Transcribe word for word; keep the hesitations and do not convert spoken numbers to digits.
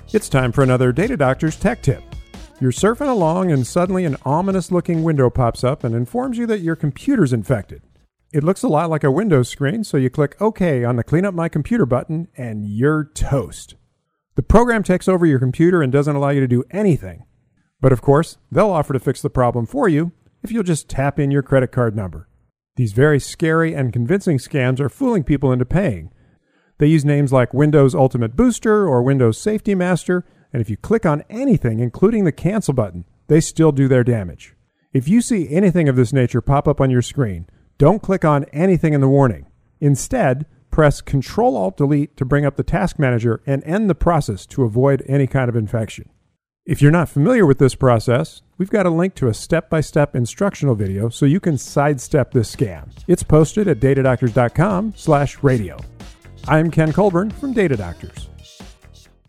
It's time for another Data Doctor's Tech Tip. You're surfing along and suddenly an ominous-looking window pops up and informs you that your computer's infected. It looks a lot like a Windows screen, so you click OK on the Clean Up My Computer button and you're toast. The program takes over your computer and doesn't allow you to do anything. But of course, they'll offer to fix the problem for you if you'll just tap in your credit card number. These very scary and convincing scams are fooling people into paying. They use names like Windows Ultimate Booster or Windows Safety Master, and if you click on anything, including the cancel button, they still do their damage. If you see anything of this nature pop up on your screen, don't click on anything in the warning. Instead, press control alt delete to bring up the task manager and end the process to avoid any kind of infection. If you're not familiar with this process, we've got a link to a step-by-step instructional video so you can sidestep this scam. It's posted at datadoctors dot com slash radio. I'm Ken Colburn from Data Doctors.